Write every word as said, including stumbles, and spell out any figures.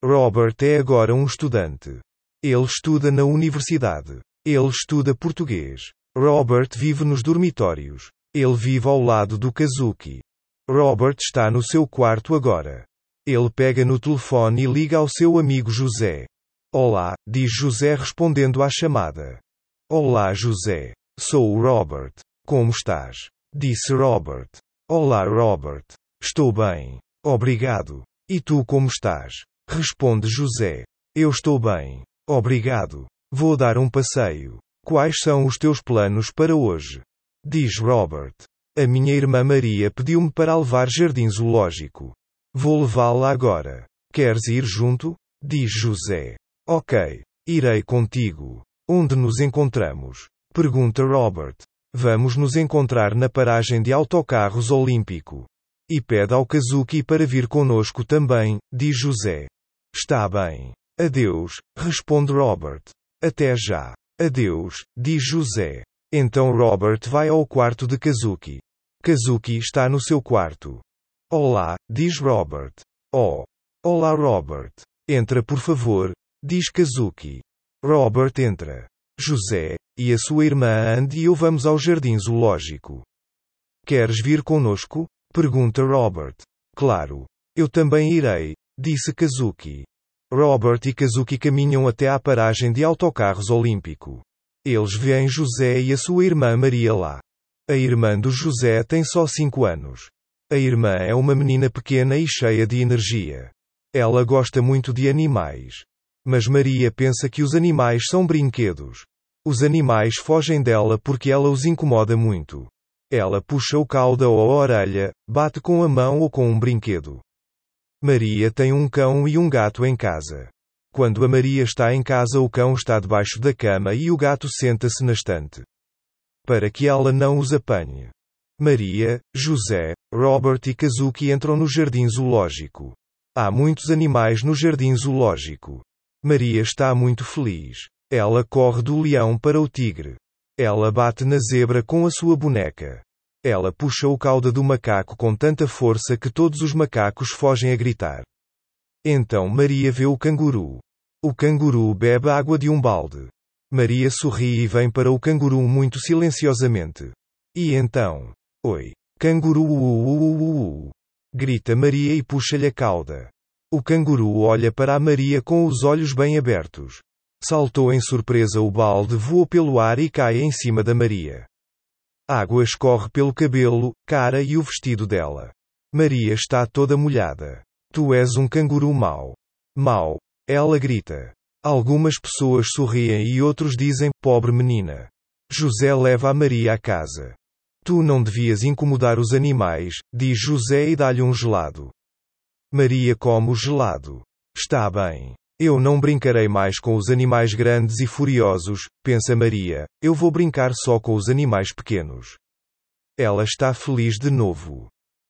Robert é agora um estudante. Ele estuda na universidade. Ele estuda português. Robert vive nos dormitórios. Ele vive ao lado do Kazuki. Robert está no seu quarto agora. Ele pega no telefone e liga ao seu amigo José. Olá, diz José respondendo à chamada. Olá José. Sou o Robert. Como estás? Disse Robert. Olá Robert. Estou bem. Obrigado. E tu como estás? Responde José. Eu estou bem. Obrigado. Vou dar um passeio. Quais são os teus planos para hoje? Diz Robert. A minha irmã Maria pediu-me para a levar jardim zoológico. Vou levá-la agora. Queres ir junto? Diz José. Ok. Irei contigo. Onde nos encontramos? Pergunta Robert. Vamos nos encontrar na paragem de autocarros Olímpico. E pede ao Kazuki para vir conosco também, diz José. Está bem. Adeus, responde Robert. Até já. Adeus, diz José. Então Robert vai ao quarto de Kazuki. Kazuki está no seu quarto. Olá, diz Robert. Oh. Olá Robert. Entra por favor, diz Kazuki. Robert entra. José, e a sua irmã Andy e eu vamos ao jardim zoológico. Queres vir conosco? Pergunta Robert. Claro. Eu também irei, disse Kazuki. Robert e Kazuki caminham até à paragem de autocarros Olímpico. Eles veem José e a sua irmã Maria lá. A irmã do José tem só cinco anos. A irmã é uma menina pequena e cheia de energia. Ela gosta muito de animais. Mas Maria pensa que os animais são brinquedos. Os animais fogem dela porque ela os incomoda muito. Ela puxa o cauda ou a orelha, bate com a mão ou com um brinquedo. Maria tem um cão e um gato em casa. Quando a Maria está em casa, o cão está debaixo da cama e o gato senta-se na estante. Para que ela não os apanhe. Maria, José, Robert e Kazuki entram no jardim zoológico. Há muitos animais no jardim zoológico. Maria está muito feliz. Ela corre do leão para o tigre. Ela bate na zebra com a sua boneca. Ela puxa o cauda do macaco com tanta força que todos os macacos fogem a gritar. Então Maria vê o canguru. O canguru bebe água de um balde. Maria sorri e vem para o canguru muito silenciosamente. E então, oi, canguru, uh, uh, uh, uh, grita Maria e puxa-lhe a cauda. O canguru olha para a Maria com os olhos bem abertos. Saltou em surpresa, o balde voou pelo ar e cai em cima da Maria. Água escorre pelo cabelo, cara e o vestido dela. Maria está toda molhada. Tu és um canguru mau. Mau. Ela grita. Algumas pessoas sorriem e outros dizem, pobre menina. José leva a Maria à casa. Tu não devias incomodar os animais, diz José e dá-lhe um gelado. Maria come o gelado. Está bem. Eu não brincarei mais com os animais grandes e furiosos, pensa Maria, eu vou brincar só com os animais pequenos. Ela está feliz de novo.